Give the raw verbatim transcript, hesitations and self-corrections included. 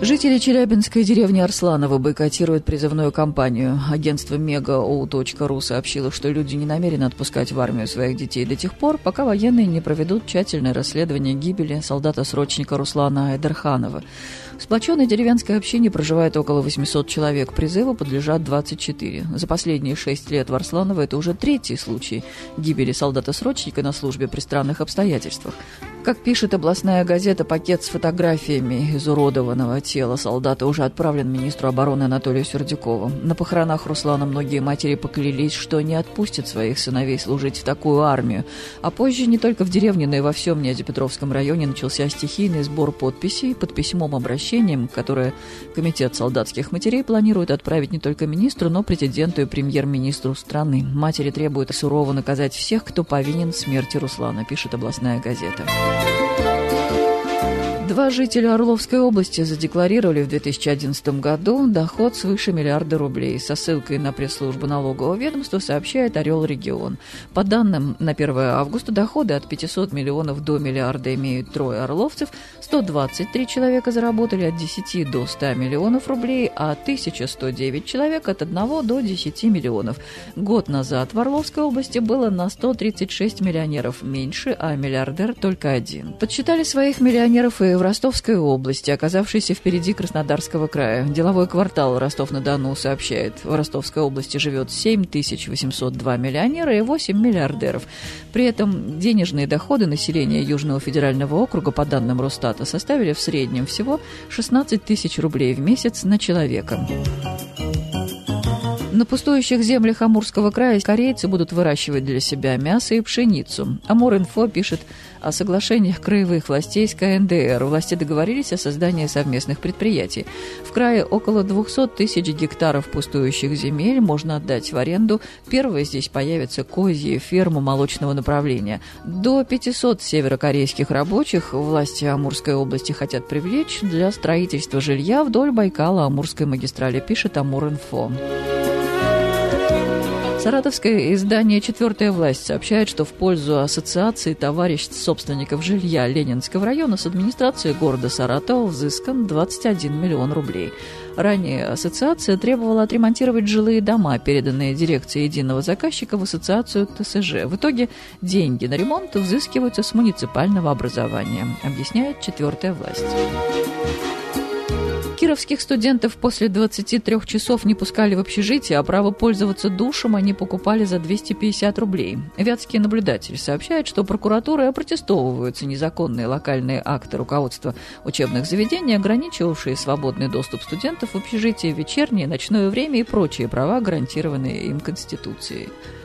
Жители челябинской деревни Арсланово бойкотируют призывную кампанию. Агентство мегаоу.ру сообщило, что люди не намерены отпускать в армию своих детей до тех пор, пока военные не проведут тщательное расследование гибели солдата-срочника Руслана Айдарханова. В сплоченной деревенской общине проживает около восемьсот человек. Призыву подлежат двадцать четыре. За последние шесть лет в Арсланово это уже третий случай гибели солдата-срочника на службе при странных обстоятельствах. Как пишет областная газета, пакет с фотографиями изуродованного тела солдата уже отправлен министру обороны Анатолию Сердюкову. На похоронах Руслана многие матери поклялись, что не отпустят своих сыновей служить в такую армию. А позже не только в деревне, но и во всем Нязепетровском районе начался стихийный сбор подписей под письмом-обращением, которое Комитет солдатских матерей планирует отправить не только министру, но президенту и премьер-министру страны. Матери требуют сурово наказать всех, кто повинен в смерти Руслана, пишет областная газета. Два жителя Орловской области задекларировали в две тысячи одиннадцатом году доход свыше миллиарда рублей. Со ссылкой на пресс-службу налогового ведомства сообщает Орел-регион. По данным на первое августа, доходы от пятисот миллионов до миллиарда имеют трое орловцев, сто двадцать три человека заработали от десяти до ста миллионов рублей, а тысяча сто девять человек от одного до десяти миллионов. Год назад в Орловской области было на сто тридцать шесть миллионеров меньше, а миллиардер только один. Подсчитали своих миллионеров и в Ростовской области, оказавшейся впереди Краснодарского края. Деловой квартал Ростов-на-Дону сообщает, в Ростовской области живет семь тысяч восемьсот два миллионера и восемь миллиардеров. При этом денежные доходы населения Южного федерального округа, по данным Росстата, составили в среднем всего шестнадцать тысяч рублей в месяц на человека. На пустующих землях Амурского края корейцы будут выращивать для себя мясо и пшеницу. Амур-Инфо пишет о соглашениях краевых властей с ка эн дэ эр. Власти договорились о создании совместных предприятий. В крае около двухсот тысяч гектаров пустующих земель можно отдать в аренду. Первой здесь появится козья ферма молочного направления. До пятисот северокорейских рабочих власти Амурской области хотят привлечь для строительства жилья вдоль Байкала-Амурской магистрали, пишет Амур-Инфо. Саратовское издание «Четвертая власть» сообщает, что в пользу ассоциации товариществ собственников жилья Ленинского района с администрации города Саратова взыскан двадцать один миллион рублей. Ранее ассоциация требовала отремонтировать жилые дома, переданные дирекцией единого заказчика в ассоциацию тэ эс жэ. В итоге деньги на ремонт взыскиваются с муниципального образования, объясняет «Четвертая власть». Кировских студентов после двадцати трёх часов не пускали в общежитие, а право пользоваться душем они покупали за двести пятьдесят рублей. Вятский наблюдатель сообщает, что прокуратурой опротестовываются незаконные локальные акты руководства учебных заведений, ограничивавшие свободный доступ студентов в общежитие в вечернее, ночное время и прочие права, гарантированные им Конституцией.